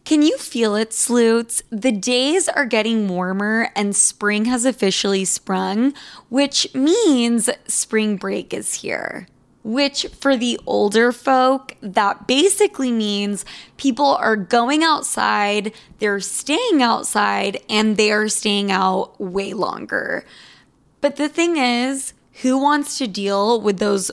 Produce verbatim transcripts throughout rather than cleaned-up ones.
Can you feel it, Sloots? The days are getting warmer and spring has officially sprung, which means spring break is here. Which for the older folk, that basically means people are going outside, they're staying outside, and they're staying out way longer. But the thing is, who wants to deal with those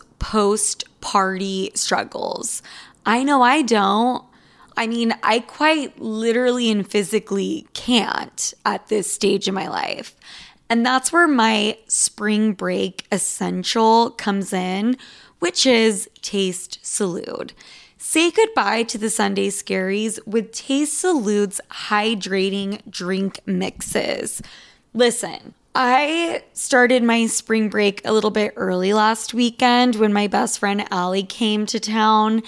post-party struggles? I know I don't. I mean, I quite literally and physically can't at this stage in my life. And that's where my spring break essential comes in, which is Taste Salud. Say goodbye to the Sunday scaries with Taste Salud's hydrating drink mixes. Listen, I started my spring break a little bit early last weekend when my best friend Allie came to town.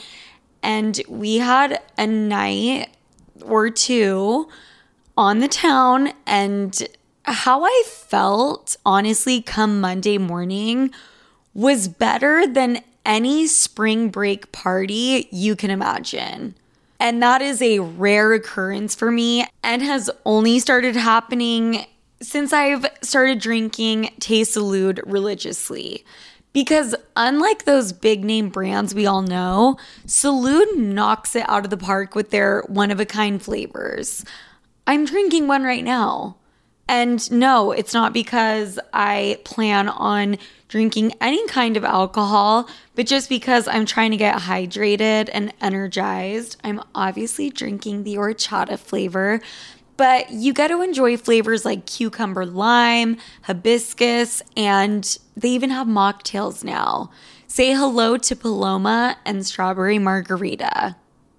And we had a night or two on the town, and how I felt, honestly, come Monday morning was better than any spring break party you can imagine. And that is a rare occurrence for me and has only started happening since I've started drinking Taste Salud religiously. Because unlike those big name brands we all know, Salud knocks it out of the park with their one-of-a-kind flavors. I'm drinking one right now. And no, it's not because I plan on drinking any kind of alcohol, but just because I'm trying to get hydrated and energized. I'm obviously drinking the horchata flavor. But you get to enjoy flavors like cucumber lime, hibiscus, and they even have mocktails now. Say hello to Paloma and strawberry margarita.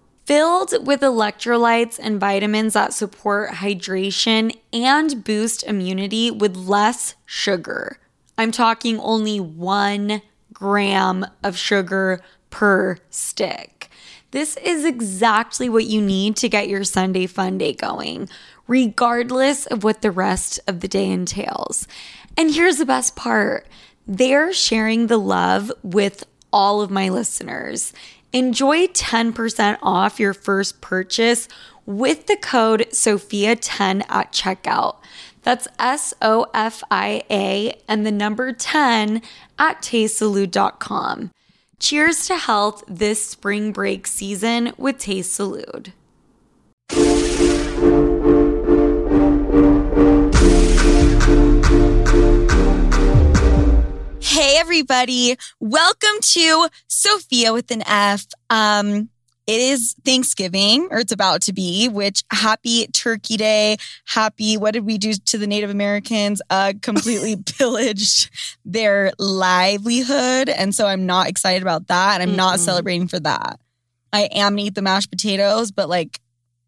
Filled with electrolytes and vitamins that support hydration and boost immunity with less sugar. I'm talking only one gram of sugar per stick. This is exactly what you need to get your Sunday fun day going, regardless of what the rest of the day entails. And here's the best part. They're sharing the love with all of my listeners. Enjoy ten percent off your first purchase with the code Sophia ten at checkout. That's S O F I A and the number ten at taste salud dot com. Cheers to health this spring break season with Taste Salud. Hey everybody, welcome to Sophia with an F. Um, it is Thanksgiving, or it's about to be, which happy Turkey Day, happy, what did we do to the Native Americans? Uh, completely pillaged their livelihood. And so I'm not excited about that. And I'm mm-hmm. not celebrating for that. I am gonna eat the mashed potatoes, but like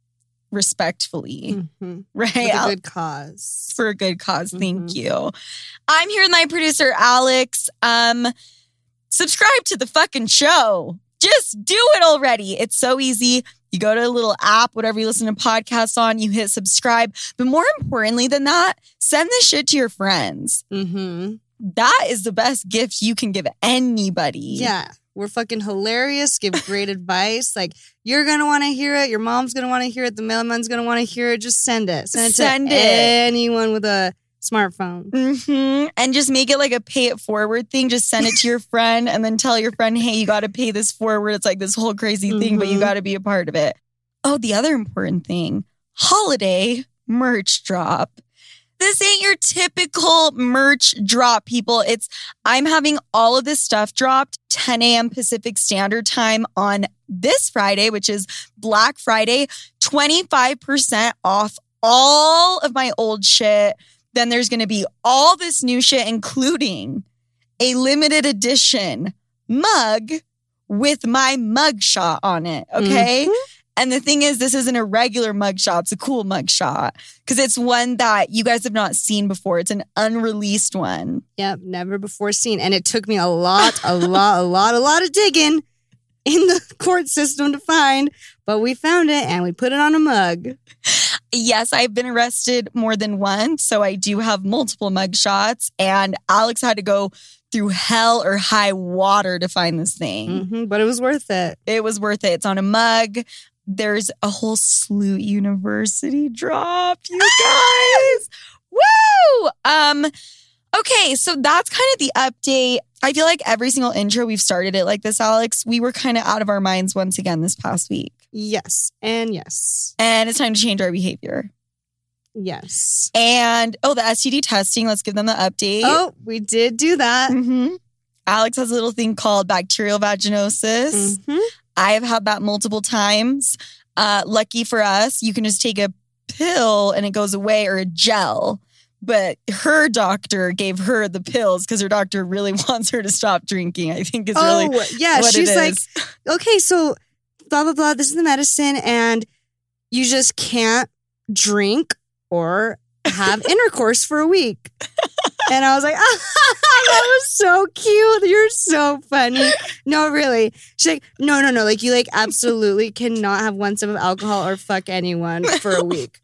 respectfully, mm-hmm. right? For a good cause. For a good cause. Mm-hmm. Thank you. I'm here with my producer, Alex. Um, subscribe to the fucking show. Just do it already. It's so easy. You go to a little app, whatever you listen to podcasts on, you hit subscribe. But more importantly than that, send this shit to your friends. Mm-hmm. That is the best gift you can give anybody. Yeah. We're fucking hilarious. Give great advice. Like, you're going to want to hear it. Your mom's going to want to hear it. The mailman's going to want to hear it. Just send it. Send it send to it. anyone with a smartphone. Mm-hmm. And just make it like a pay it forward thing. Just send it to your friend and then tell your friend, hey, you got to pay this forward. It's like this whole crazy thing, mm-hmm. but you got to be a part of it. Oh, the other important thing, holiday merch drop. This ain't your typical merch drop, people. It's, I'm having all of this stuff dropped ten a.m. Pacific Standard Time on this Friday, which is Black Friday, twenty-five percent off all of my old shit. Then there's going to be all this new shit, including a limited edition mug with my mugshot on it, okay? Mm-hmm. And the thing is, this isn't a regular mugshot. It's a cool mugshot because it's one that you guys have not seen before. It's an unreleased one. Yep, never before seen. And it took me a lot, a lot, a lot, a lot of digging in the court system to find, but we found it and we put it on a mug. Yes, I've been arrested more than once, so I do have multiple mugshots. And Alex had to go through hell or high water to find this thing. Mm-hmm, but it was worth it. It was worth it. It's on a mug. there's a whole Sloot University drop, you guys. Woo! Um, okay, so that's kind of the update. I feel like every single intro we've started it like this, Alex. We were kind of out of our minds once again this past week. Yes. And yes. And it's time to change our behavior. Yes. And, oh, the S T D testing. Let's give them the update. Oh, we did do that. Mm-hmm. Alex has a little thing called bacterial vaginosis. Mm-hmm. I have had that multiple times. Uh, lucky for us, you can just take a pill and it goes away, or a gel. But her doctor gave her the pills because her doctor really wants her to stop drinking, I think is really oh, yeah. what She's it like, is. okay, so blah, blah, blah. This is the medicine and you just can't drink or have intercourse for a week. And I was like, ah, that was so cute. You're so funny. No, really. She's like, no, no, no. Like, you like absolutely cannot have one sip of alcohol or fuck anyone for a week.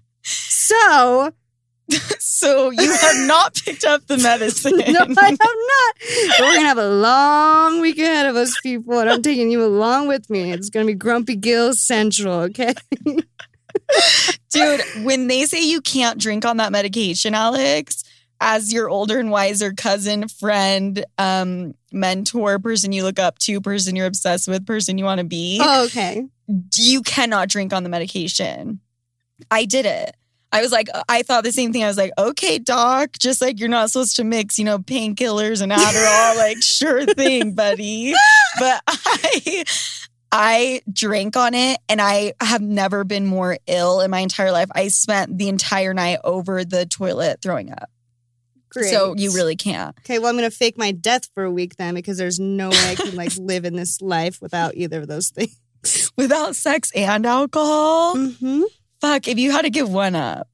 So, So you have not picked up the medicine. no, I have not. But we're going to have a long week ahead of us, people. And I'm taking you along with me. It's going to be Grumpy Gills Central, okay? Dude, when they say you can't drink on that medication, Alex, as your older and wiser cousin, friend, um, mentor, person you look up to, person you're obsessed with, person you want to be, Oh, okay. you cannot drink on the medication. I did it. I was like, I thought the same thing. I was like, okay, doc, just like you're not supposed to mix, you know, painkillers and Adderall, like sure thing, buddy. But I... I drank on it and I have never been more ill in my entire life. I spent the entire night over the toilet throwing up. Great. So you really can't. Okay, well, I'm going to fake my death for a week then because there's no way I can like live in this life without either of those things. Without sex and alcohol? Mm-hmm. Fuck, if you had to give one up.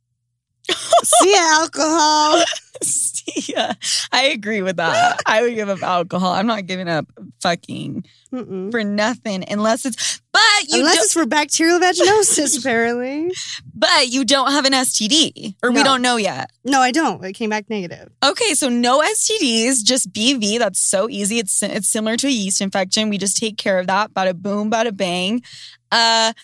See ya, alcohol. Yeah, I agree with that. I would give up alcohol. I'm not giving up fucking Mm-mm. for nothing unless it's, but you Unless don't, it's for bacterial vaginosis, apparently. but you don't have an S T D or we No. don't know yet. No, I don't. It came back negative. Okay, so no S T Ds, just B V. That's so easy. It's it's similar to a yeast infection. We just take care of that. Bada boom, bada bang. Uh,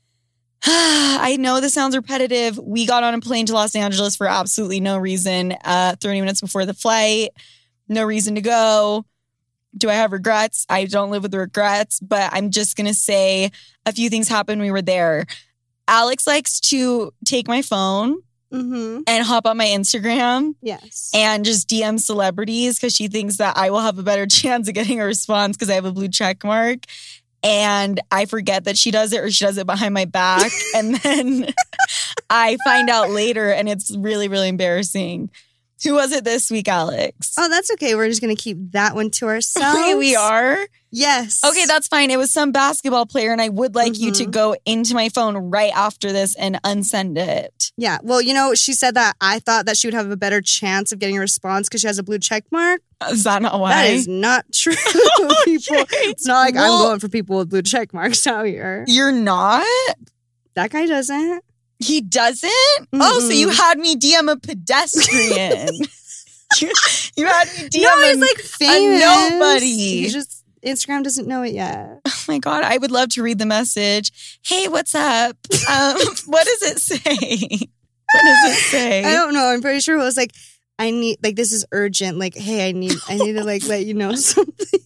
I know this sounds repetitive. We got on a plane to Los Angeles for absolutely no reason. Uh, thirty minutes before the flight, no reason to go. Do I have regrets? I don't live with regrets, but I'm just gonna say a few things happened when we were there. Alex likes to take my phone Mm-hmm. and hop on my Instagram Yes. and just D M celebrities because she thinks that I will have a better chance of getting a response because I have a blue check mark. And I forget that she does it or she does it behind my back. And then I find out later and it's really, really embarrassing. Who was it this week, Alex? Oh, that's okay. We're just going to keep that one to ourselves. Okay, we are. Yes. Okay, that's fine. It was some basketball player and I would like you to Mhm. go into my phone right after this and unsend it. Yeah. Well, you know, she said that I thought that she would have a better chance of getting a response because she has a blue check mark. Is that not why? That is not true, people. It's not like Well- I'm going for people with blue check marks out here. You're not? That guy doesn't. He doesn't? Oh, so you had me D M a pedestrian. you, you had me D M No, a, he's like famous. nobody. He just Instagram doesn't know it yet. Oh my God, I would love to read the message. Hey, what's up? Um, what does it say? What does it say? I don't know. I'm pretty sure it was like, I need, like, this is urgent. Like, hey, I need, I need to like let you know something.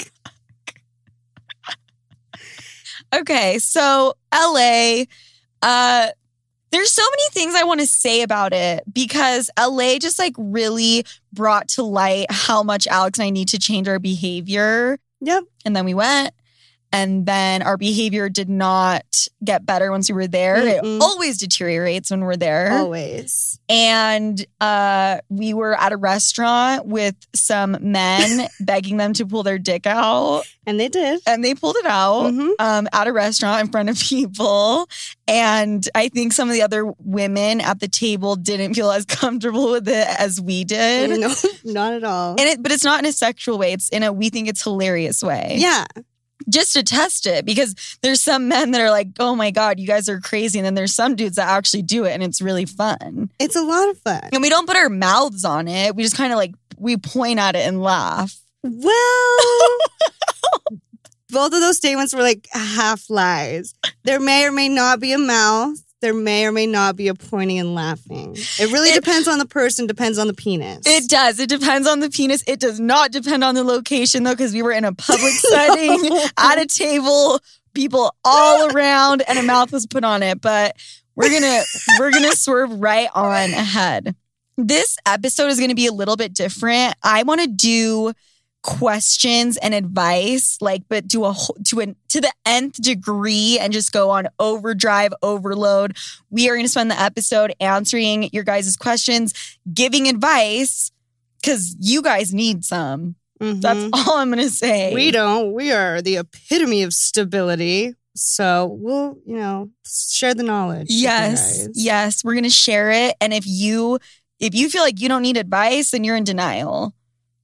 Okay, so L A, uh, there's so many things I want to say about it because L A just like really brought to light how much Alex and I need to change our behavior. Yep. And then we went. And then our behavior did not get better once we were there. Mm-mm. It always deteriorates when we're there. Always. And uh, we were at a restaurant with some men begging them to pull their dick out. And they did. And they pulled it out Mhm. um, at a restaurant in front of people. And I think some of the other women at the table didn't feel as comfortable with it as we did. No, not at all. And it, but it's not in a sexual way. It's in a we think it's hilarious way. Yeah. Just to test it, because there's some men that are like, oh my God, you guys are crazy. And then there's some dudes that actually do it and it's really fun. It's a lot of fun. And we don't put our mouths on it. We just kind of like, we point at it and laugh. Well, both of those statements were like half lies. There may or may not be a mouth. There may or may not be a pointing and laughing. It really it, depends on the person, depends on the penis. It does. It depends on the penis. It does not depend on the location, though, because we were in a public setting, no. at a table, people all around, and a mouth was put on it. But we're gonna we're gonna swerve right on ahead. This episode is gonna be a little bit different. I want to do questions and advice, like, but do a to a to the nth degree and just go on overdrive, overload. We are going to spend the episode answering your guys' questions, giving advice, because you guys need some. Mm-hmm. That's all I'm going to say. We don't. We are the epitome of stability. So we'll, you know, share the knowledge. Yes, yes, we're going to share it. And if you if you feel like you don't need advice, then you're in denial.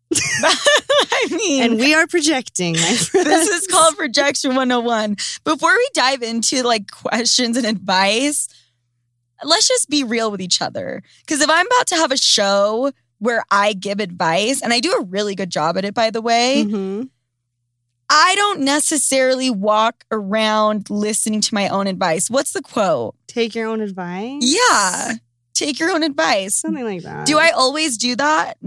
I mean, and we are projecting, my friends. This is called Projection one oh one. Before we dive into like questions and advice, let's just be real with each other. Because if I'm about to have a show where I give advice, and I do a really good job at it, by the way, mm-hmm. I don't necessarily walk around listening to my own advice. What's the quote? Take your own advice? Yeah. Take your own advice. Something like that. Do I always do that?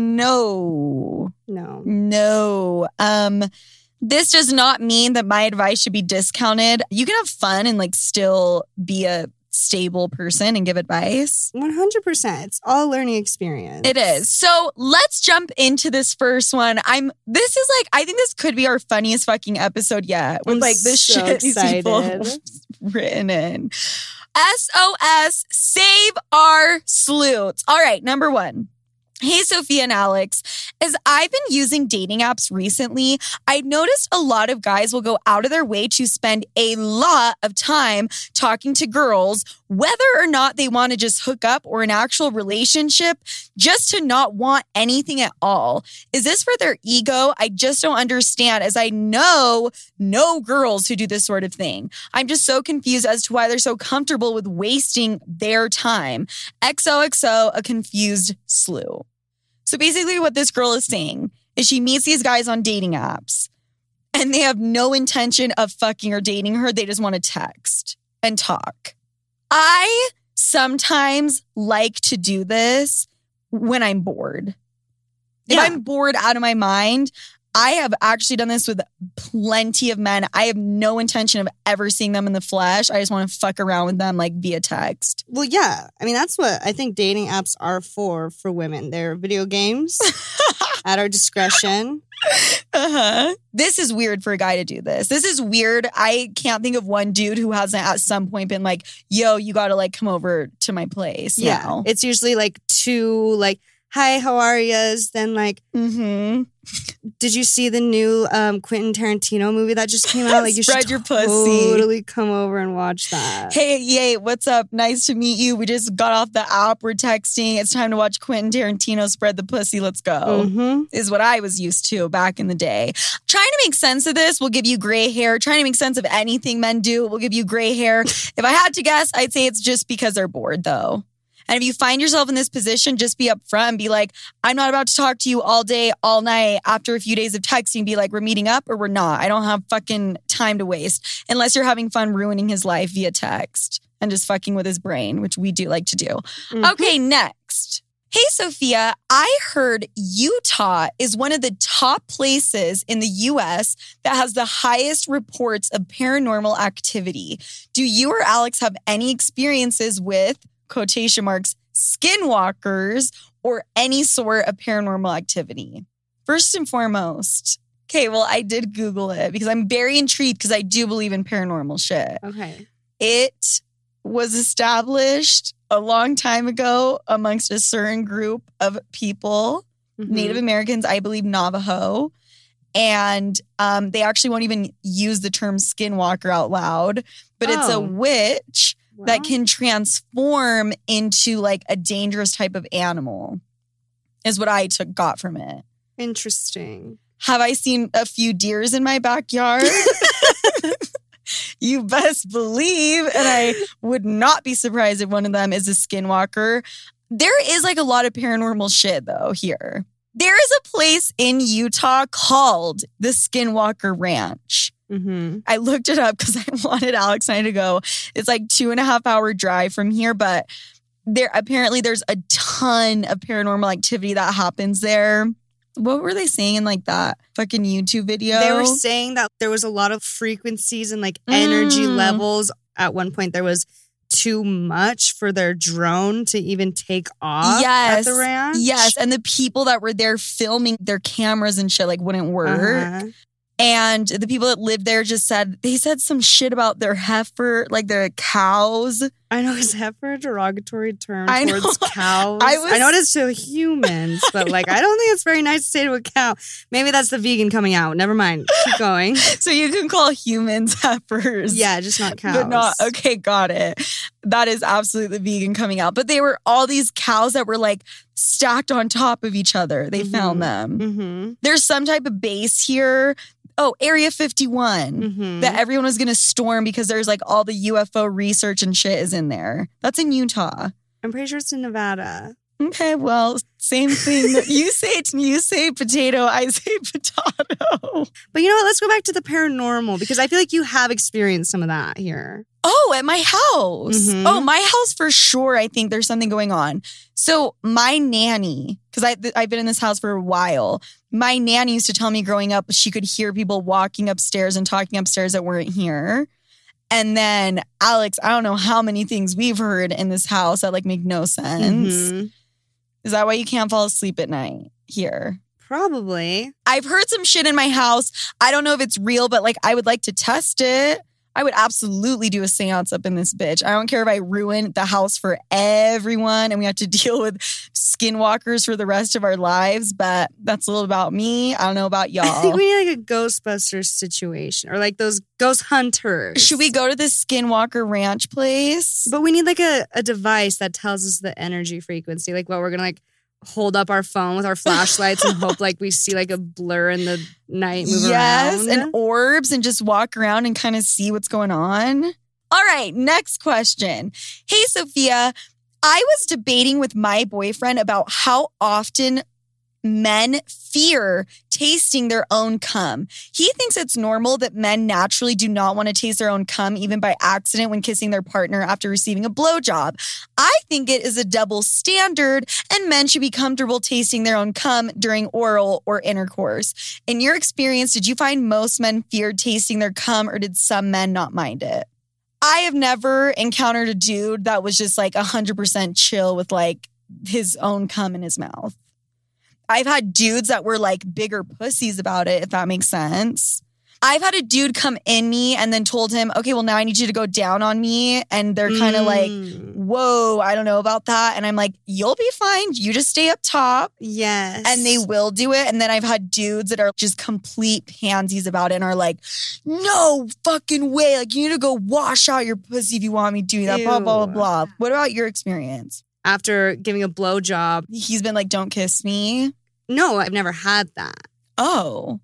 No. No. No. Um, this does not mean that my advice should be discounted. You can have fun and like still be a stable person and give advice. one hundred percent. It's all a learning experience. It is. So let's jump into this first one. I'm, this is like, I think this could be our funniest fucking episode yet. With I'm like the so shit these people excited. written in. S O S, save our sleuths. All right, number one. Hey, Sophia and Alex. As I've been using dating apps recently, I noticed a lot of guys will go out of their way to spend a lot of time talking to girls, whether or not they want to just hook up or an actual relationship, just to not want anything at all. Is this for their ego? I just don't understand, as I know no girls who do this sort of thing. I'm just so confused as to why they're so comfortable with wasting their time. X O X O, a confused slew. So basically what this girl is saying is she meets these guys on dating apps and they have no intention of fucking or dating her. They just want to text and talk. I sometimes like to do this when I'm bored. Yeah. If I'm bored out of my mind, I have actually done this with plenty of men. I have no intention of ever seeing them in the flesh. I just want to fuck around with them like via text. Well, yeah. I mean, that's what I think dating apps are for, for women. They're video games at our discretion. Uh-huh. This is weird for a guy to do this. This is weird. I can't think of one dude who hasn't at some point been like, yo, you got to like come over to my place. Yeah. Now. It's usually like two, like, hi, how are yous? Then like, mm-hmm. Did you see the new um, Quentin Tarantino movie that just came out? Like, you Spread should your pussy. Totally come over and watch that. Hey, yay, what's up? Nice to meet you. We just got off the app. We're texting. It's time to watch Quentin Tarantino spread the pussy. Let's go. Mm-hmm. Is what I was used to back in the day. Trying to make sense of this will give you gray hair. Trying to make sense of anything men do will give you gray hair. If I had to guess, I'd say it's just because they're bored, though. And if you find yourself in this position, just be upfront and be like, I'm not about to talk to you all day, all night. After a few days of texting, be like, we're meeting up or we're not. I don't have fucking time to waste unless you're having fun ruining his life via text and just fucking with his brain, which we do like to do. Mm-hmm. Okay, next. Hey, Sophia, I heard Utah is one of the top places in the U S that has the highest reports of paranormal activity. Do you or Alex have any experiences with quotation marks, skinwalkers, or any sort of paranormal activity? First and foremost, okay, well, I did Google it because I'm very intrigued because I do believe in paranormal shit. Okay. It was established a long time ago amongst a certain group of people, mm-hmm. Native Americans, I believe Navajo, and um, they actually won't even use the term skinwalker out loud, but oh. it's a witch Well, that can transform into like a dangerous type of animal is what I took got from it. Interesting. Have I seen a few deers in my backyard? You best believe. And I would not be surprised if one of them is a skinwalker. There is like a lot of paranormal shit though here. There is a place in Utah called the Skinwalker Ranch. Mm-hmm. I looked it up because I wanted Alex and I to go. It's like two and a half hour drive from here, but there apparently there's a ton of paranormal activity that happens there. What were they saying in like that fucking YouTube video? They were saying that there was a lot of frequencies and like energy Mm. levels. At one point, there was too much for their drone to even take off yes, at the ranch. Yes, and the people that were there filming their cameras and shit like wouldn't work. Uh-huh. And the people that lived there just said, they said some shit about their heifer, like their cows. I know, is heifer a derogatory term I towards know. cows? I was- I know it is to humans, but like, I don't think it's very nice to say to a cow. Maybe that's the vegan coming out. Never mind. Keep going. So you can call humans heifers. Yeah, just not cows. But not, okay, got it. That is absolutely vegan coming out. But they were all these cows that were like stacked on top of each other. They Mhm. found them. Mm-hmm. There's some type of base here. Oh, Area fifty-one. Mm-hmm. That everyone was going to storm because there's like all the U F O research and shit is in there. That's in Utah. I'm pretty sure it's in Nevada. Okay, well, same thing. you say you say potato, I say potato. But you know what? Let's go back to the paranormal because I feel like you have experienced some of that here. Oh, at my house. Mhm. Oh, my house for sure. I think there's something going on. So my nanny, because I I've been in this house for a while. My nanny used to tell me growing up she could hear people walking upstairs and talking upstairs that weren't here. And then Alex, I don't know how many things we've heard in this house that like make no sense. Mhm. Is that why you can't fall asleep at night here? Probably. I've heard some shit in my house. I don't know if it's real, but like I would like to test it. I would absolutely do a seance up in this bitch. I don't care if I ruin the house for everyone and we have to deal with skinwalkers for the rest of our lives, but that's a little about me. I don't know about I think y'all. we need like a Ghostbusters situation or like those ghost hunters. Should we go to this Skinwalker Ranch place? But we need like a, a device that tells us the energy frequency. Like what we're going to like hold up our phone with our flashlights and hope like we see like a blur in the night move yes, around. and orbs and just walk around and kind of see what's going on. All right, next question. Hey, Sophia, I was debating with my boyfriend about how often men fear tasting their own cum. He thinks it's normal that men naturally do not want to taste their own cum, even by accident when kissing their partner after receiving a blowjob. I think it is a double standard, and men should be comfortable tasting their own cum during oral or intercourse. In your experience, did you find most men feared tasting their cum, or did some men not mind it? I have never encountered a dude that was just like one hundred percent chill with like his own cum in his mouth. I've had dudes that were like bigger pussies about it, if that makes sense. I've had a dude come in me and then told him, okay, well, now I need you to go down on me. And they're kind of like, Mm. whoa, I don't know about that. And I'm like, you'll be fine. You just stay up top. Yes. And they will do it. And then I've had dudes that are just complete pansies about it and are like, no fucking way. Like, you need to go wash out your pussy if you want me to do that, blah, blah, blah, Ew. blah. What about your experience? After giving a blowjob. He's been like, don't kiss me. No, I've never had that. Oh.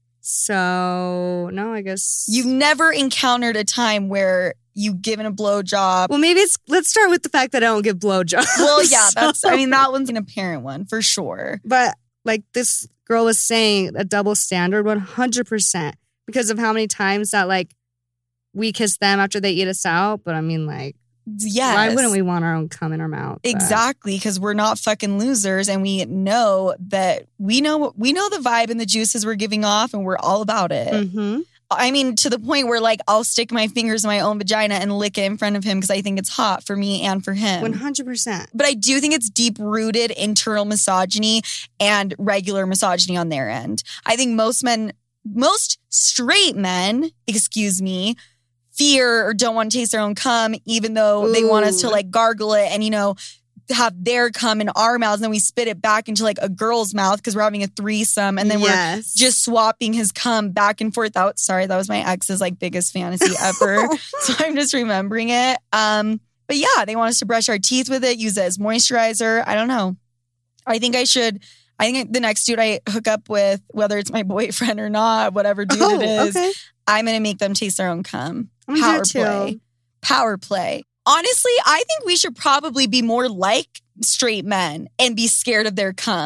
So, no, I guess. You've never encountered a time where you've given a blowjob. Well, maybe it's, let's start with the fact that I don't get blowjobs. Well, yeah, that's, So- I mean, that one's an apparent one for sure. But like this girl was saying, a double standard, one hundred percent. Because of how many times that like we kiss them after they eat us out. But I mean, like, Yes. why wouldn't we want our own cum in our mouth? But- Exactly, because we're not fucking losers, and we know that we know we know the vibe and the juices we're giving off, and we're all about it. Mm-hmm. I mean, to the point where like I'll stick my fingers in my own vagina and lick it in front of him because I think it's hot for me and for him. one hundred percent. But I do think it's deep-rooted internal misogyny and regular misogyny on their end. I think most men, most straight men, excuse me, fear or don't want to taste their own cum, even though they want us to Ooh. like gargle it and, you know, have their cum in our mouths. And then we spit it back into like a girl's mouth because we're having a threesome. And then Yes. we're just swapping his cum back and forth out. Sorry, that was my ex's like biggest fantasy ever. So I'm just remembering it. Um, but yeah, they want us to brush our teeth with it, use it as moisturizer. I don't know. I think I should, I think the next dude I hook up with, whether it's my boyfriend or not, whatever dude Oh, it is, okay. I'm going to make them taste their own cum. I'm gonna Power do it too. play. Power play. Honestly, I think we should probably be more like straight men and be scared of their cum.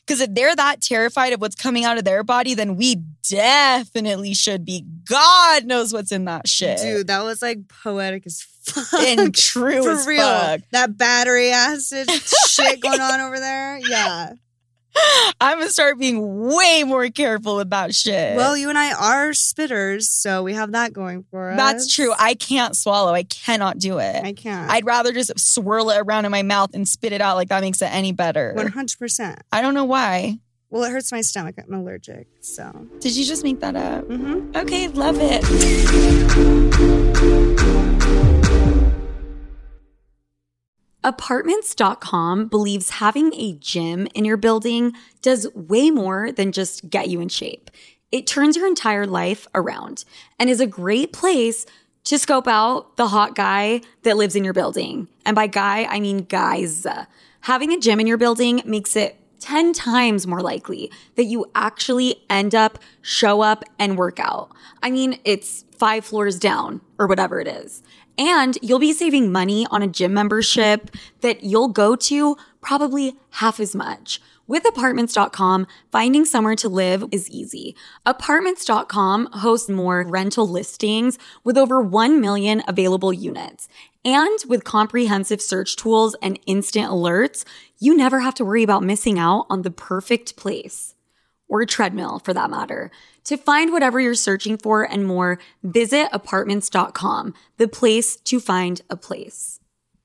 Because if they're that terrified of what's coming out of their body, then we definitely should be. God knows what's in that shit. Dude, that was like poetic as fuck. And true For as real. fuck. That battery acid shit going on over there. Yeah. I'm going to start being way more careful with that shit. Well, you and I are spitters, so we have that going for us. That's true. I can't swallow. I cannot do it. I can't. I'd rather just swirl it around in my mouth and spit it out. Like that makes it any better. one hundred percent. I don't know why. Well, it hurts my stomach. I'm allergic, so. Did you just make that up? Mm-hmm. Okay, love it. Apartments dot com believes having a gym in your building does way more than just get you in shape. It turns your entire life around and is a great place to scope out the hot guy that lives in your building. And by guy, I mean guys. Having a gym in your building makes it ten times more likely that you actually end up, show up, and work out. I mean, it's five floors down or whatever it is. And you'll be saving money on a gym membership that you'll go to probably half as much. With Apartments dot com, finding somewhere to live is easy. Apartments dot com hosts more rental listings with over one million available units. And with comprehensive search tools and instant alerts, you never have to worry about missing out on the perfect place. Or a treadmill, for that matter. To find whatever you're searching for and more, visit Apartments dot com, the place to find a place.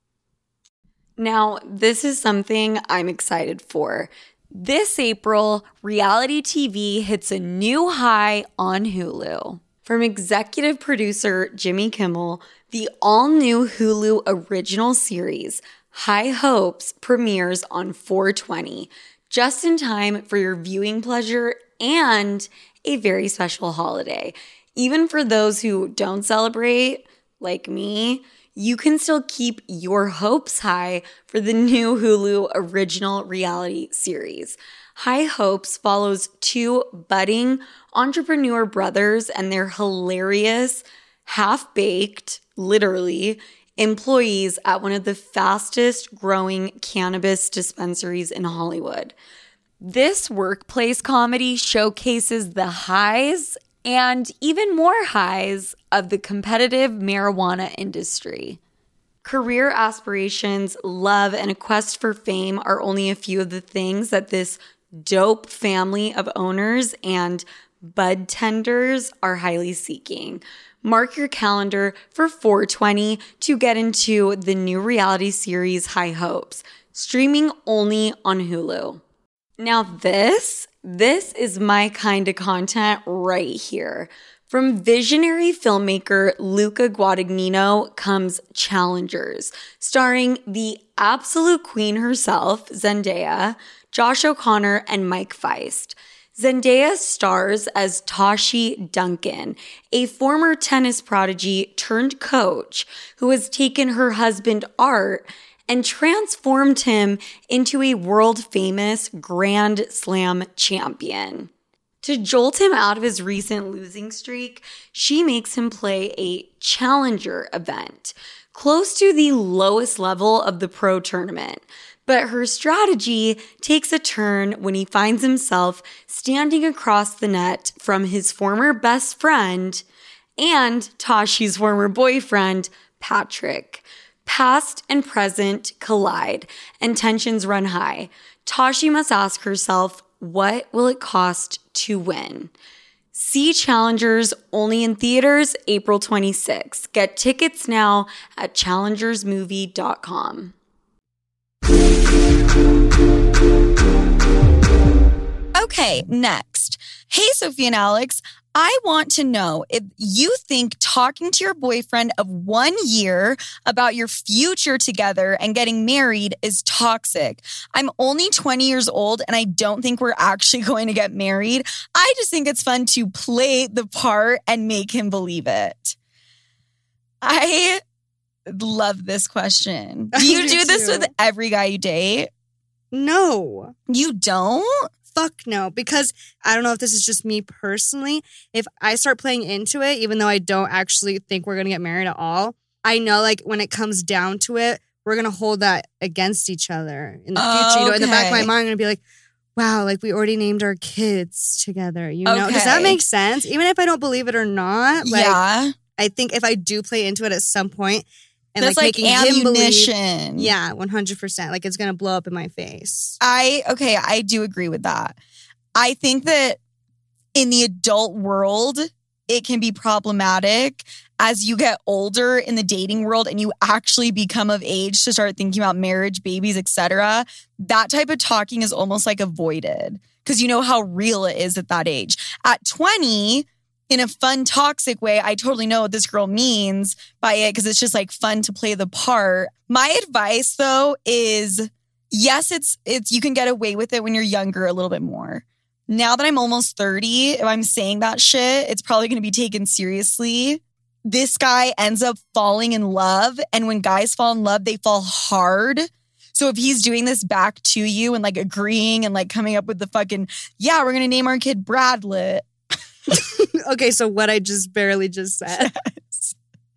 Now, this is something I'm excited for. This April, reality T V hits a new high on Hulu. From executive producer Jimmy Kimmel, the all-new Hulu original series, High Hopes, premieres on four twenty, just in time for your viewing pleasure and a very special holiday. Even for those who don't celebrate, like me, you can still keep your hopes high for the new Hulu original reality series. High Hopes follows two budding entrepreneur brothers and their hilarious, half-baked, literally, employees at one of the fastest growing cannabis dispensaries in Hollywood. This workplace comedy showcases the highs and even more highs of the competitive marijuana industry. Career aspirations, love, and a quest for fame are only a few of the things that this dope family of owners and bud tenders are highly seeking. Mark your calendar for four twenty to get into the new reality series High Hopes, streaming only on Hulu. Now this, this is my kind of content right here. From visionary filmmaker Luca Guadagnino comes Challengers, starring the absolute queen herself, Zendaya, Josh O'Connor, and Mike Feist. Zendaya stars as Tashi Duncan, a former tennis prodigy turned coach who has taken her husband Art and transformed him into a world-famous Grand Slam champion. To jolt him out of his recent losing streak, she makes him play a challenger event, close to the lowest level of the pro tournament. But her strategy takes a turn when he finds himself standing across the net from his former best friend and Tashi's former boyfriend, Patrick. Past and present collide, and tensions run high. Tashi must ask herself, what will it cost to win? See Challengers only in theaters April twenty-sixth. Get tickets now at challengers movie dot com. Okay, next. Hey, Sophie and Alex. I want to know if you think talking to your boyfriend of one year about your future together and getting married is toxic. I'm only twenty years old and I don't think we're actually going to get married. I just think it's fun to play the part and make him believe it. I love this question. Do you I do do this too. with every guy you date? No. You don't? Fuck no. Because I don't know if this is just me personally. If I start playing into it, even though I don't actually think we're going to get married at all, I know like when it comes down to it, we're going to hold that against each other in the Oh, future. You know, in the back of my okay. mind, I'm going to be like, wow, like we already named our kids together, you know? Okay. Does that make sense? Even if I don't believe it or not, like, yeah. I think if I do play into it at some point and That's like, like, making him believe, ammunition. yeah, one hundred percent. Like it's going to blow up in my face. I, okay, I do agree with that. I think that in the adult world, it can be problematic as you get older in the dating world and you actually become of age to start thinking about marriage, babies, et cetera. That type of talking is almost like avoided because you know how real it is at that age. At twenty, in a fun, toxic way, I totally know what this girl means by it because it's just like fun to play the part. My advice, though, is yes, it's it's you can get away with it when you're younger a little bit more. Now that I'm almost thirty, if I'm saying that shit, it's probably going to be taken seriously. This guy ends up falling in love. And when guys fall in love, they fall hard. So if he's doing this back to you and like agreeing and like coming up with the fucking, yeah, we're going to name our kid Bradlet. Okay, so what I just barely just said. Yes.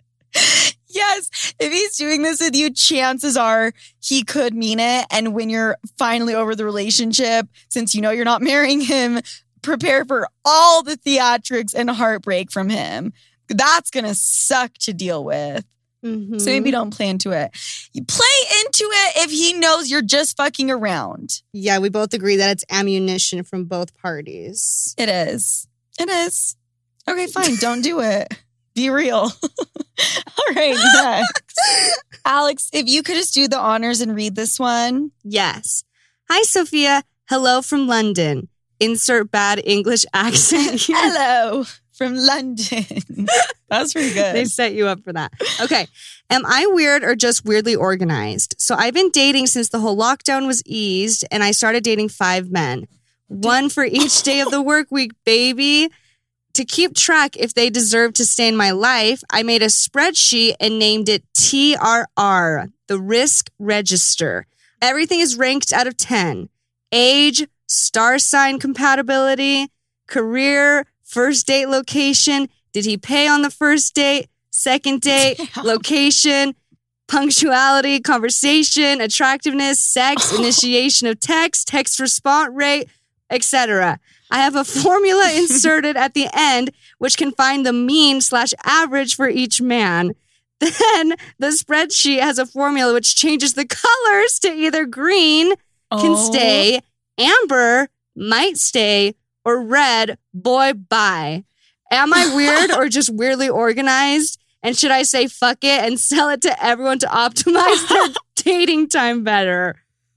Yes, if he's doing this with you, chances are he could mean it. And when you're finally over the relationship, since you know you're not marrying him, prepare for all the theatrics and heartbreak from him. That's going to suck to deal with. Mm-hmm. So maybe don't play into it. You play into it if he knows you're just fucking around. Yeah, we both agree that it's ammunition from both parties. It is. It is. Okay, fine. Don't do it. Be real. All right, next. Alex, if you could just do the honors and read this one. Yes. Hi, Sophia. Hello from London. Insert bad English accent here. Hello from London. That's pretty good. They set you up for that. Okay. Am I weird or just weirdly organized? So I've been dating since the whole lockdown was eased, and I started dating five men. One for each day of the work week, baby. To keep track if they deserve to stay in my life, I made a spreadsheet and named it T R R, the Risk Register. Everything is ranked out of ten. Age, star sign compatibility, career, first date location, did he pay on the first date, second date, Damn. location, punctuality, conversation, attractiveness, sex, initiation of text, text response rate, et cetera. I have a formula inserted at the end, which can find the mean slash average for each man. Then the spreadsheet has a formula which changes the colors to either green, can Oh. stay, amber, might stay, or red, boy, bye. Am I weird or just weirdly organized? And should I say fuck it and sell it to everyone to optimize their dating time better?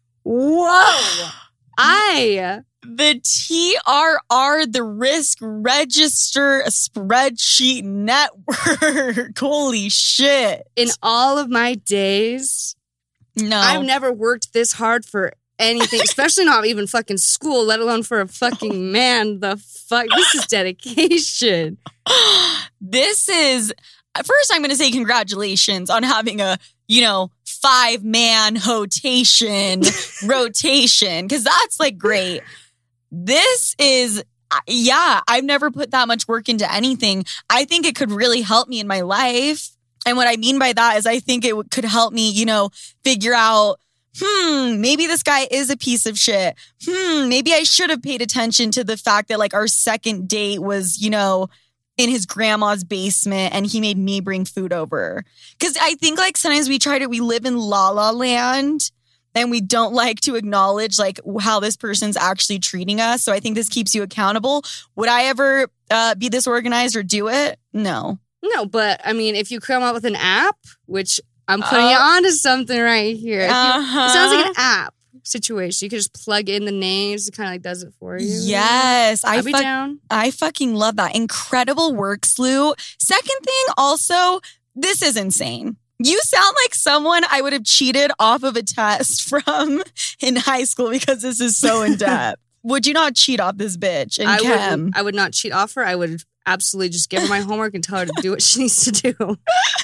Whoa. I... The T R R, the Risk Register Spreadsheet Network. Holy shit. in all of my days, No. I've never worked this hard for anything, especially not even fucking school, let alone for a fucking man. The fuck? This is dedication. This is, first I'm going to say congratulations on having a, you know, five man rotation, rotation, because that's like great. This is, yeah, I've never put that much work into anything. I think it could really help me in my life. And what I mean by that is I think it w- could help me, you know, figure out, hmm, maybe this guy is a piece of shit. Hmm, maybe I should have paid attention to the fact that like our second date was, you know, in his grandma's basement and he made me bring food over. Because I think like sometimes we try to, we live in la la land and we don't like to acknowledge like how this person's actually treating us. So I think this keeps you accountable. Would I ever uh, be this organized or do it? No. No, but I mean, if you come up with an app, which I'm putting you Uh, onto something right here. If you- Uh-huh. It sounds like an app situation. You could just plug in the names. It kind of like does it for you. Yes. I I'd be fuck- down. I fucking love that. Incredible work, Slew. Second thing, also, this is insane. You sound like someone I would have cheated off of a test from in high school because this is so in depth. Would you not cheat off this bitch in I chem? would, I would not cheat off her. I would absolutely just give her my homework and tell her to do what she needs to do.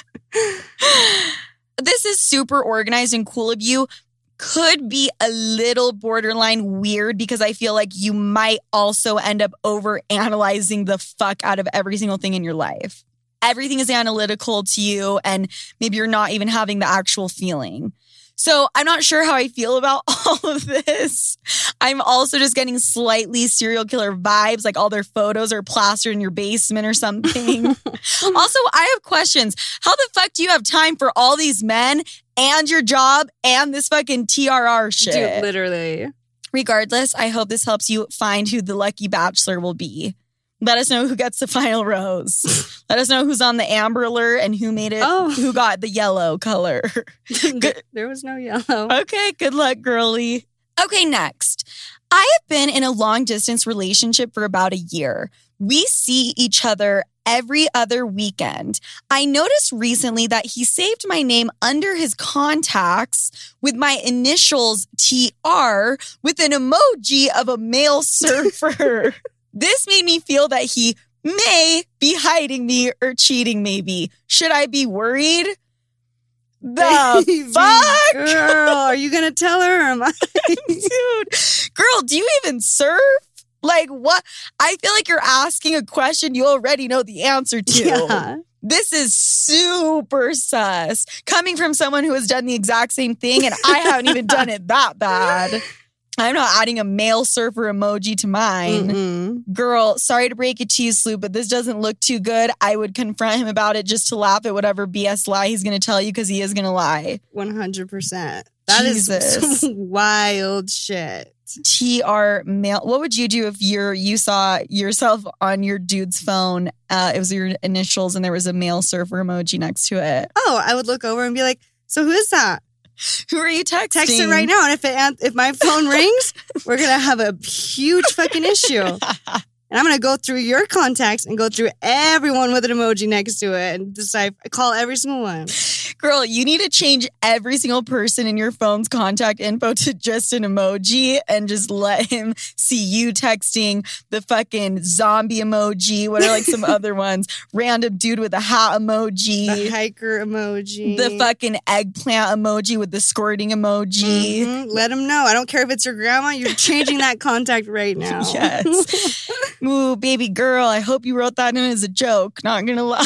This is super organized and cool of you. Could be a little borderline weird because I feel like you might also end up over analyzing the fuck out of every single thing in your life. Everything is analytical to you and maybe you're not even having the actual feeling. So I'm not sure how I feel about all of this. I'm also just getting slightly serial killer vibes, like all their photos are plastered in your basement or something. Also, I have questions. How the fuck do you have time for all these men and your job and this fucking T R R shit? Dude, literally. Regardless, I hope this helps you find who the lucky bachelor will be. Let us know who gets the final rose. Let us know who's on the Amber Alert and who made it, Oh. who got the yellow color. Good. There was no yellow. Okay, good luck, girly. Okay, next. I have been in a long distance relationship for about a year. We see each other every other weekend. I noticed recently that he saved my name under his contacts with my initials T R with an emoji of a male surfer. This made me feel that he may be hiding me or cheating maybe. Should I be worried? The Baby fuck? Girl, are you going to tell her or am I? Dude, girl, do you even surf? Like what? I feel like you're asking a question you already know the answer to. Yeah. This is super sus. Coming from someone who has done the exact same thing and I haven't even done it that bad. I'm not adding a male surfer emoji to mine. Mm-mm. Girl, sorry to break it to you, Sloop, but this doesn't look too good. I would confront him about it just to laugh at whatever B S lie he's going to tell you because he is going to lie. one hundred percent. That is Jesus. some wild shit. T R male. What would you do if you're you saw yourself on your dude's phone? Uh, it was your initials and there was a male surfer emoji next to it. Oh, I would look over and be like, so who is that? Who are you texting? Text it right now. And if it an- if my phone rings, we're going to have a huge fucking issue. And I'm going to go through your contacts and go through everyone with an emoji next to it and decide, call every single one. Girl, you need to change every single person in your phone's contact info to just an emoji and just let him see you texting the fucking zombie emoji. What are like some other ones? Random dude with a hat emoji. The hiker emoji. The fucking eggplant emoji with the squirting emoji. Mhm. Let them know. I don't care if it's your grandma. You're changing that contact right now. Yes. Ooh, baby girl, I hope you wrote that in as a joke. Not gonna lie.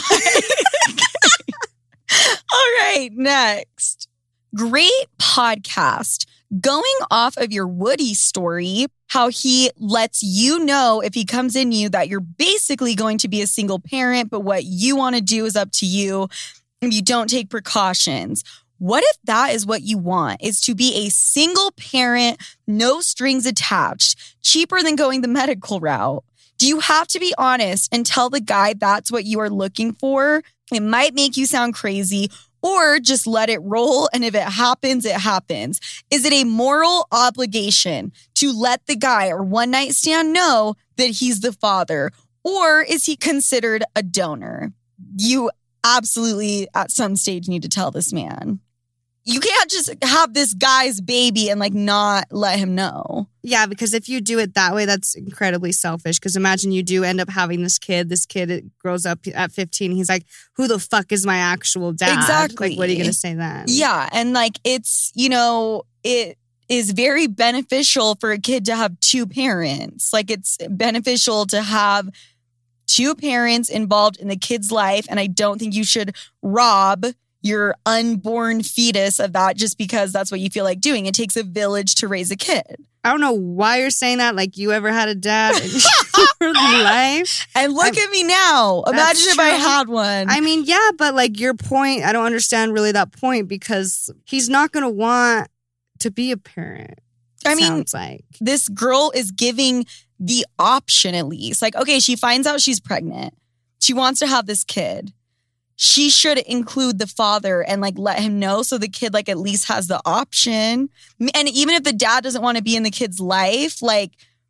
All right, next. Great podcast. Going off of your Woody story, how he lets you know if he comes in you that you're basically going to be a single parent, but what you want to do is up to you and you don't take precautions. What if that is what you want, is to be a single parent, no strings attached, cheaper than going the medical route? Do you have to be honest and tell the guy that's what you are looking for? It might make you sound crazy, or just let it roll. And if it happens, it happens. Is it a moral obligation to let the guy or one night stand know that he's the father? Or is he considered a donor? You absolutely at some stage need to tell this man. You can't just have this guy's baby and like not let him know. Yeah, because if you do it that way, that's incredibly selfish. Because imagine you do end up having this kid. This kid it grows up at fifteen. He's like, who the fuck is my actual dad? Exactly. Like, what are you going to say then? Yeah. And like, it's, you know, it is very beneficial for a kid to have two parents. Like, it's beneficial to have two parents involved in the kid's life. And I don't think you should rob your unborn fetus of that just because that's what you feel like doing. It takes a village to raise a kid. I don't know why you're saying that. Like you ever had a dad in your life? And look I'm- at me now. Imagine if I true. had one. I mean, yeah, but like your point, I don't understand really that point because he's not going to want to be a parent. I mean, sounds like this girl is giving the option at least. Like, okay, she finds out she's pregnant. She wants to have this kid. She should include the father and like let him know so the kid like at least has the option. And even if the dad doesn't want to be in the kid's life, like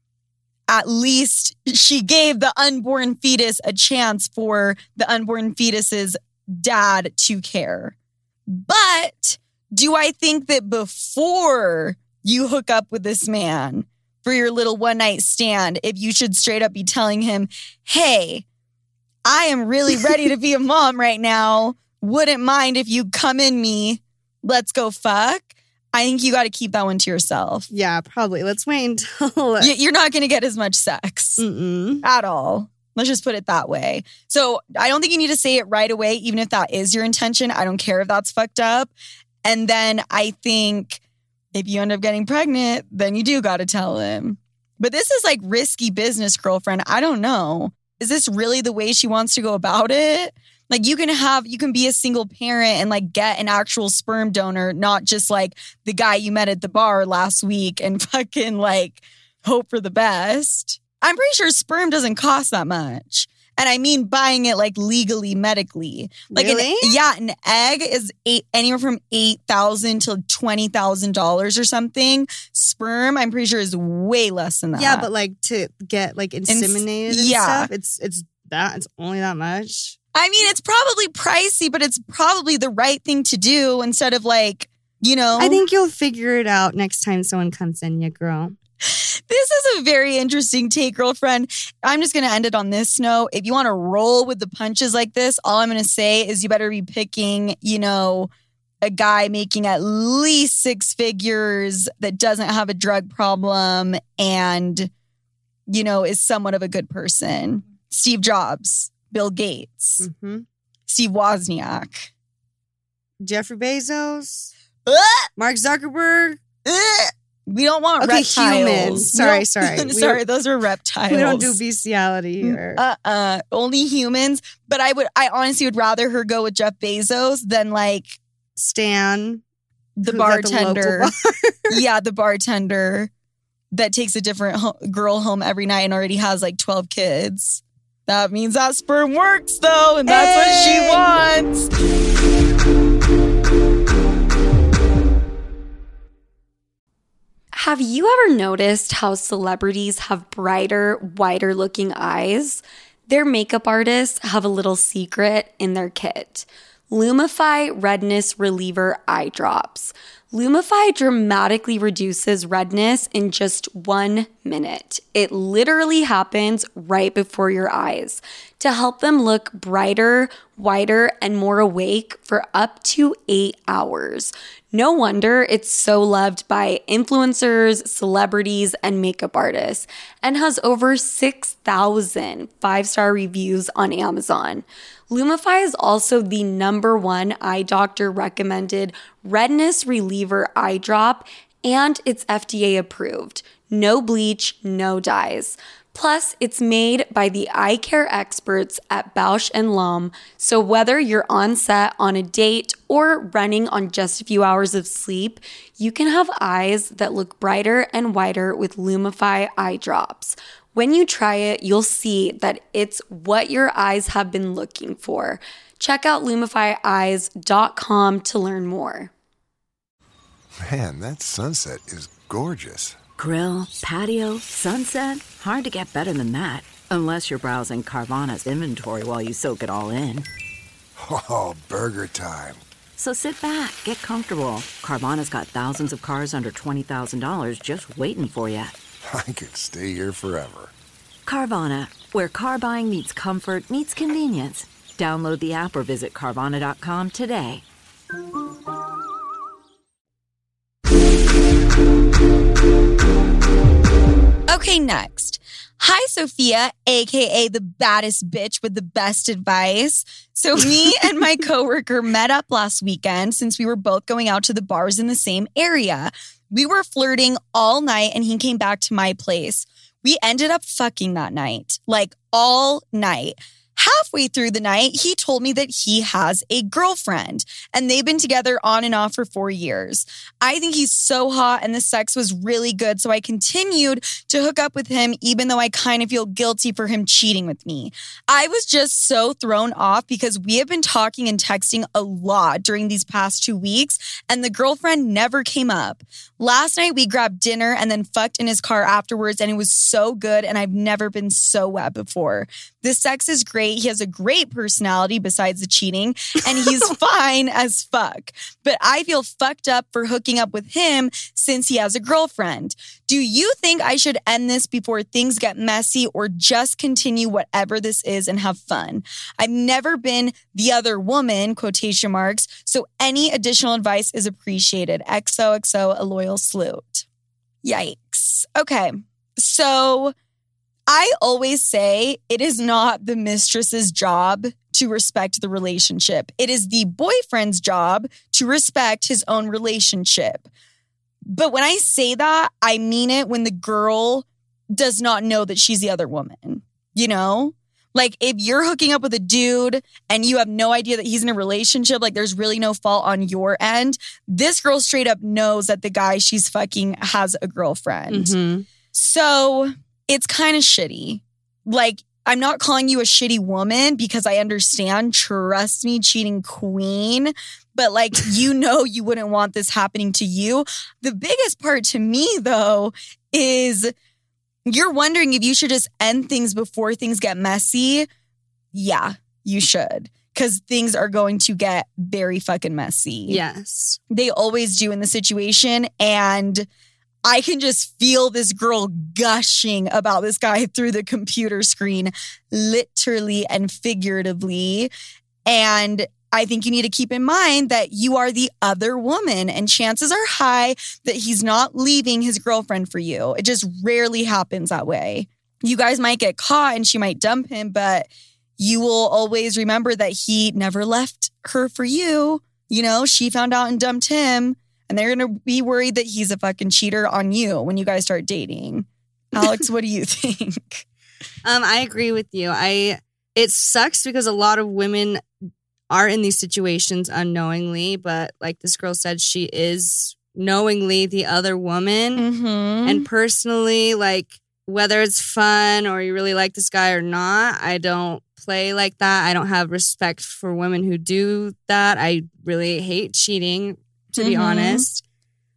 at least she gave the unborn fetus a chance for the unborn fetus's dad to care. But do I think that before you hook up with this man for your little one night stand, if you should straight up be telling him, hey, I am really ready to be a mom right now. Wouldn't mind if you come in me. Let's go fuck. I think you got to keep that one to yourself. yeah, probably. Let's wait until Y- You're not going to get as much sex Mm-mm. at all. Let's just put it that way. So I don't think you need to say it right away, even if that is your intention. I don't care if that's fucked up. And then I think if you end up getting pregnant, then you do got to tell him. But this is like risky business, girlfriend. I don't know. Is this really the way she wants to go about it? Like you can have, you can be a single parent and like get an actual sperm donor, not just like the guy you met at the bar last week and fucking like hope for the best. I'm pretty sure sperm doesn't cost that much. And I mean buying it like legally, medically. Like Really? An, yeah, an egg is eight, anywhere from eight thousand dollars to twenty thousand dollars or something. Sperm, I'm pretty sure, is way less than that. Yeah, but like to get like inseminated and yeah. stuff, it's it's that it's only that much. I mean, it's probably pricey, but it's probably the right thing to do instead of like, you know. I think you'll figure it out next time someone comes in, you girl. This is a very interesting take, girlfriend. I'm just going to end it on this note. If you want to roll with the punches like this, all I'm going to say is you better be picking, you know, a guy making at least six figures that doesn't have a drug problem and, you know, is somewhat of a good person. Steve Jobs, Bill Gates, Mm-hmm. Steve Wozniak. Jeffrey Bezos, Uh, Mark Zuckerberg. uh, we don't want Okay, reptiles. humans. We Sorry, don't- sorry. We sorry, don't- those are reptiles. We don't do bestiality here. Uh-uh. Only humans. But I would, I honestly would rather her go with Jeff Bezos than like Stan, the who's at the local bartender. bar. Yeah, the bartender that takes a different ho- girl home every night and already has like twelve kids. That means that sperm works though, and that's Hey! what she wants. Have you ever noticed how celebrities have brighter, whiter looking eyes? Their makeup artists have a little secret in their kit. Lumify Redness Reliever Eye Drops. Lumify dramatically reduces redness in just one minute. It literally happens right before your eyes to help them look brighter, whiter, and more awake for up to eight hours. No wonder it's so loved by influencers, celebrities, and makeup artists, and has over six thousand five-star reviews on Amazon. Lumify is also the number one eye doctor recommended redness reliever eye drop, and it's F D A approved. No bleach, no dyes. Plus, it's made by the eye care experts at Bausch and Lomb, so whether you're on set on a date or running on just a few hours of sleep, you can have eyes that look brighter and whiter with Lumify eye drops. When you try it, you'll see that it's what your eyes have been looking for. Check out lumify eyes dot com to learn more. Man, that sunset is gorgeous. Grill, patio, sunset. Hard to get better than that. Unless you're browsing Carvana's inventory while you soak it all in. Oh, burger time. So sit back, get comfortable. Carvana's got thousands of cars under twenty thousand dollars just waiting for you. I could stay here forever. Carvana, where car buying meets comfort, meets convenience. Download the app or visit Carvana dot com today. Okay, next. Hi, Sophia, aka the baddest bitch with the best advice. So me and my coworker met up last weekend since we were both going out to the bars in the same area. We were flirting all night and he came back to my place. We ended up fucking that night, like all night. Halfway through the night, he told me that he has a girlfriend and they've been together on and off for four years. I think he's so hot and the sex was really good, so I continued to hook up with him even though I kind of feel guilty for him cheating with me. I was just so thrown off because we have been talking and texting a lot during these past two weeks and the girlfriend never came up. Last night, we grabbed dinner and then fucked in his car afterwards and it was so good and I've never been so wet before. The sex is great. He has a great personality besides the cheating, and he's fine as fuck. But I feel fucked up for hooking up with him since he has a girlfriend. Do you think I should end this before things get messy or just continue whatever this is and have fun? I've never been the other woman, quotation marks, so any additional advice is appreciated. X O X O, a loyal salute. Yikes. Okay, so I always say it is not the mistress's job to respect the relationship. It is the boyfriend's job to respect his own relationship. But when I say that, I mean it when the girl does not know that she's the other woman, you know? Like if you're hooking up with a dude and you have no idea that he's in a relationship, like there's really no fault on your end. This girl straight up knows that the guy she's fucking has a girlfriend. Mm-hmm. So it's kind of shitty. Like, I'm not calling you a shitty woman because I understand, trust me, cheating queen. But like, you know, you wouldn't want this happening to you. The biggest part to me, though, is you're wondering if you should just end things before things get messy. Yeah, you should. Because things are going to get very fucking messy. Yes. They always do in the situation. And I can just feel this girl gushing about this guy through the computer screen, literally and figuratively. And I think you need to keep in mind that you are the other woman, and chances are high that he's not leaving his girlfriend for you. It just rarely happens that way. You guys might get caught and she might dump him, but you will always remember that he never left her for you. You know, she found out and dumped him. And they're going to be worried that he's a fucking cheater on you when you guys start dating. Alex, what do you think? Um, I agree with you. I it sucks because a lot of women are in these situations unknowingly, but like this girl said, she is knowingly the other woman. Mm-hmm. And personally, like whether it's fun or you really like this guy or not, I don't play like that. I don't have respect for women who do that. I really hate cheating, to be Mm-hmm. honest.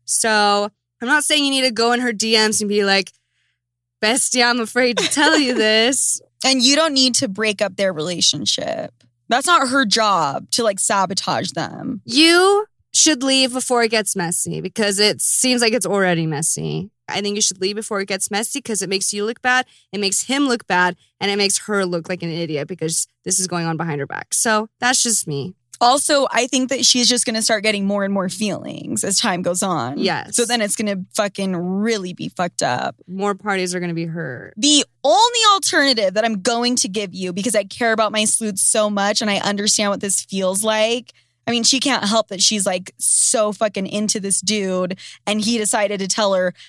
So I'm not saying you need to go in her D Ms and be like, bestie, I'm afraid to tell you this. And you don't need to break up their relationship. That's not her job to like sabotage them. You should leave before it gets messy because it seems like it's already messy. I think you should leave before it gets messy because it makes you look bad, it makes him look bad, and it makes her look like an idiot because this is going on behind her back. So that's just me. Also, I think that she's just going to start getting more and more feelings as time goes on. Yes. So then it's going to fucking really be fucked up. More parties are going to be hurt. The only alternative that I'm going to give you, because I care about my sleuths so much and I understand what this feels like. I mean, she can't help that she's like so fucking into this dude and he decided to tell her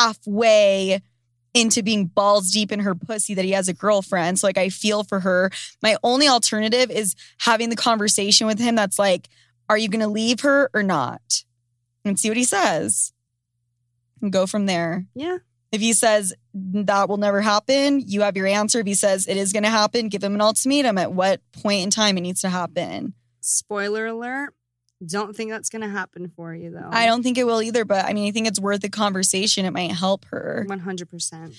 halfway into being balls deep in her pussy that he has a girlfriend. So like, I feel for her. My only alternative is having the conversation with him that's like, are you going to leave her or not? And see what he says. And go from there. Yeah. If he says that will never happen, you have your answer. If he says it is going to happen, give him an ultimatum at what point in time it needs to happen. Spoiler alert. Don't think that's going to happen for you, though. I don't think it will either, but I mean, I think it's worth a conversation. It might help her. one hundred percent.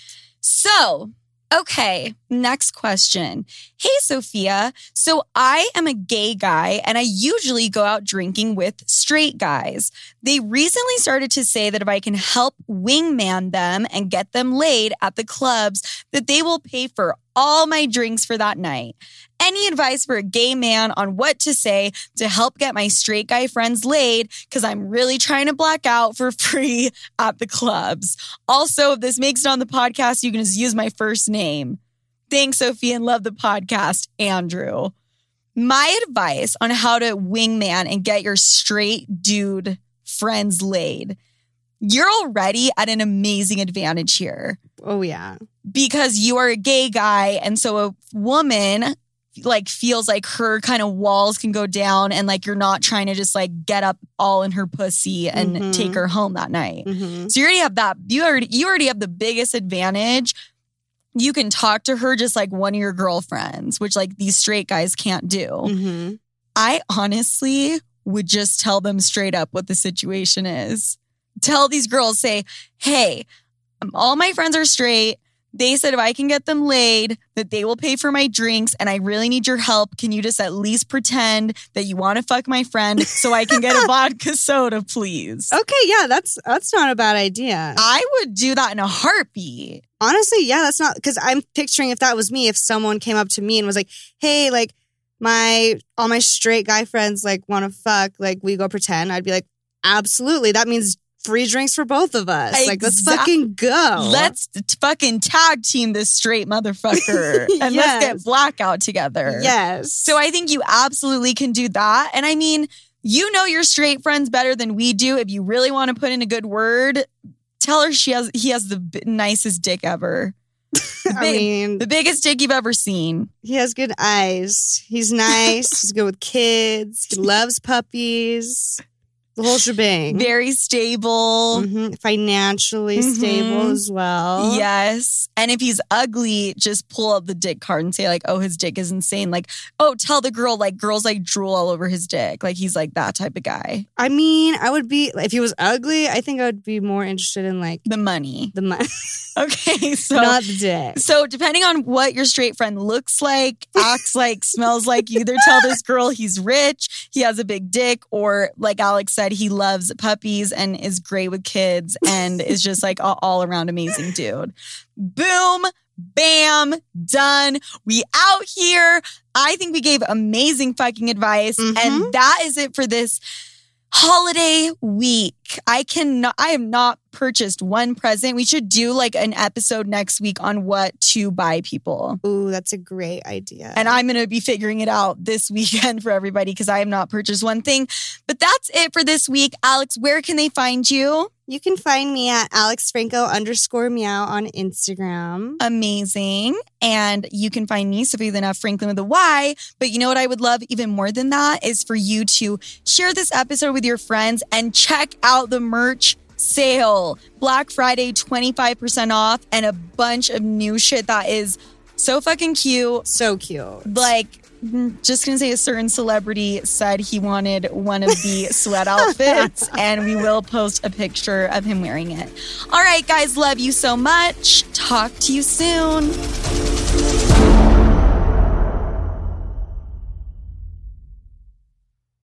So, okay, next question. Hey, Sophia. So I am a gay guy and I usually go out drinking with straight guys. They recently started to say that if I can help wingman them and get them laid at the clubs, that they will pay for all my drinks for that night. Any advice for a gay man on what to say to help get my straight guy friends laid? Because I'm really trying to black out for free at the clubs. Also, if this makes it on the podcast, you can just use my first name. Thanks, Sophie, and love the podcast, Andrew. My advice on how to wingman and get your straight dude friends laid. You're already at an amazing advantage here. Oh, yeah. Because you are a gay guy. And so a woman like feels like her kind of walls can go down and like you're not trying to just like get up all in her pussy and Mhm. take her home that night. Mm-hmm. So you already have that. You already you already have the biggest advantage. You can talk to her just like one of your girlfriends, which like these straight guys can't do. Mm-hmm. I honestly would just tell them straight up what the situation is. Tell these girls, say, hey, um, all my friends are straight. They said if I can get them laid, that they will pay for my drinks and I really need your help. Can you just at least pretend that you want to fuck my friend so I can get a vodka soda, please? Okay, yeah, that's that's not a bad idea. I would do that in a heartbeat. Honestly, yeah, that's not, because I'm picturing if that was me, if someone came up to me and was like, hey, like my all my straight guy friends like want to fuck, like we go pretend, I'd be like, absolutely. That means free drinks for both of us. Like, let's Exact- fucking go. Let's t- fucking tag team this straight motherfucker and let's Yes. get blackout together. Yes. So I think you absolutely can do that. And I mean, you know your straight friends better than we do. If you really want to put in a good word, tell her she has he has the b- nicest dick ever. The, I big- mean, the biggest dick you've ever seen. he has good eyes. He's nice. He's good with kids. He loves puppies. The whole shebang. Very stable. Mhm. Financially Mhm. stable as well. Yes. And if he's ugly, just pull up the dick card and say, like, oh, his dick is insane. Like, oh, tell the girl, like, girls like drool all over his dick. Like, he's like that type of guy. I mean, I would be, if he was ugly, I think I would be more interested in like The money. the money, Okay. So not the dick. So depending on what your straight friend looks like, acts like, smells like, you either tell this girl he's rich, he has a big dick, or like Alex said, he loves puppies and is great with kids and is just like an all around amazing dude. Boom, bam, done. We out here. I think we gave amazing fucking advice. Mhm. And that is it for this holiday week. I cannot, I have not purchased one present. We should do like an episode next week on what to buy people. Ooh, that's a great idea. And I'm going to be figuring it out this weekend for everybody because I have not purchased one thing. But that's it for this week. Alex, where can they find you? You can find me at Alex Franco underscore meow on Instagram. Amazing. And you can find me, Sophia Lynn F. Franklin with a Y. But you know what I would love even more than that is for you to share this episode with your friends and check out the merch sale. Black Friday, twenty-five percent off and a bunch of new shit that is so fucking cute. So cute. Like, just gonna say a certain celebrity said he wanted one of the sweat outfits, and we will post a picture of him wearing it. All right, guys, love you so much. Talk to you soon.